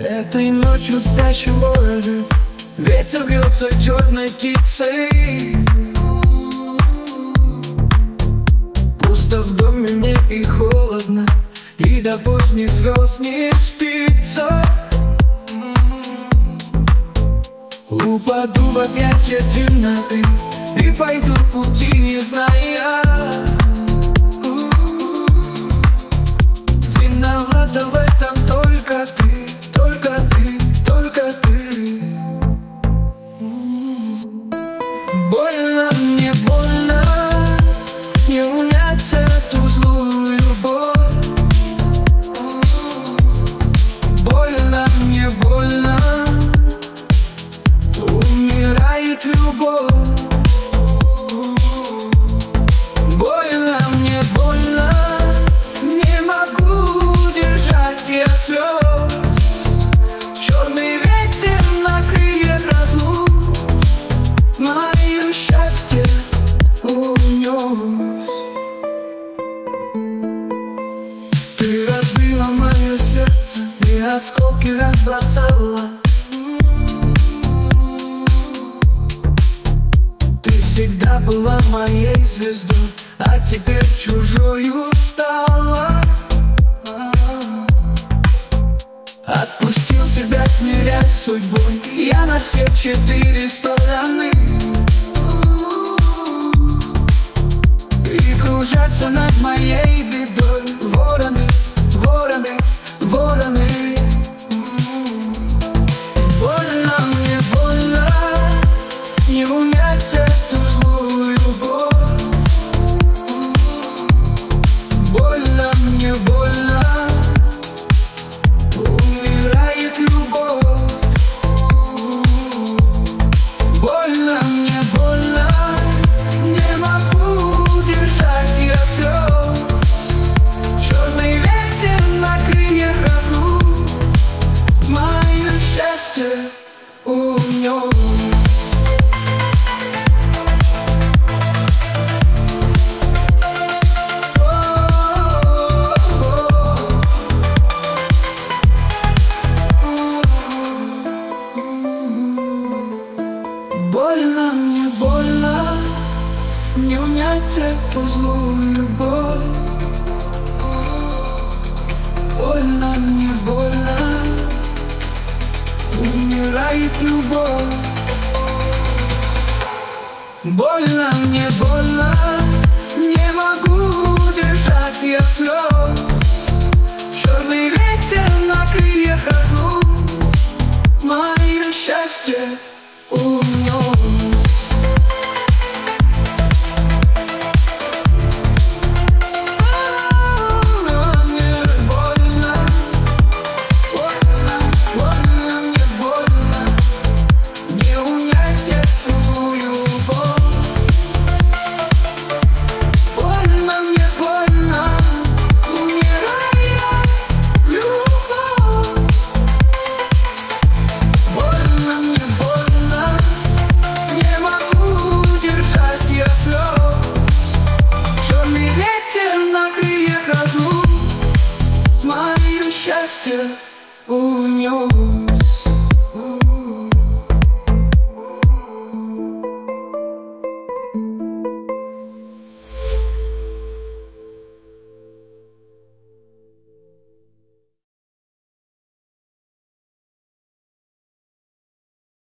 Этой ночью в спящем городе ветер бьется черной птицей. Пусто в доме мне и холодно, и до поздних звезд не спится. Упаду в объятия темноты и пойду пути, не зная. Виновата в этом только ты, только ты, только ты. Больно мне, больно не унять эту злую боль. Больно мне, больно умирает любовь. Больно мне, больно не могу держать я слез. Черный ветер на крыльях разлук мое счастье унес. Ты разбила мое сердце и осколки разбросала. Всегда была моей звездой, а теперь чужою стала. Отпустил тебя смирять с судьбой я на все 4 стороны. И кружатся над моей бедой вороны, вороны, вороны. Больно мне, больно не унять эту злую боль. Больно мне, больно умирает любовь. Больно мне, больно не могу держать я слез. Черный ветер на крыльях разлук мое счастье унес. Больно мне, больно не унять эту злую боль. Больно мне, больно умирает любовь. Больно мне, больно не могу держать я слез. Черный ветер на крыльях разлук мое счастье унес. Счастье унес.